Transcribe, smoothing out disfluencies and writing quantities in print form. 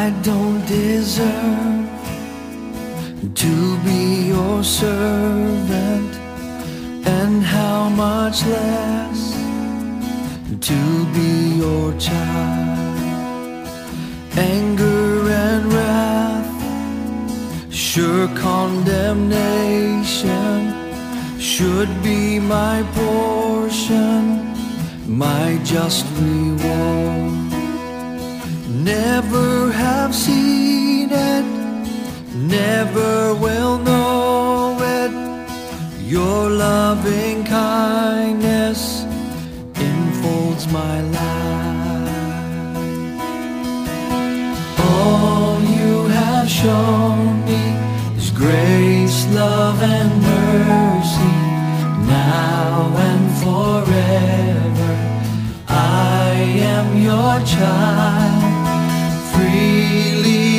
I don't deserve to be your servant, and how much less to be your child. Anger and wrath, sure condemnation should be my portion, my just reward. Never have seen it, never will know it. Your loving kindness enfolds my life. All you have shown me is grace, love, and mercy. Now and forever I am your child, freely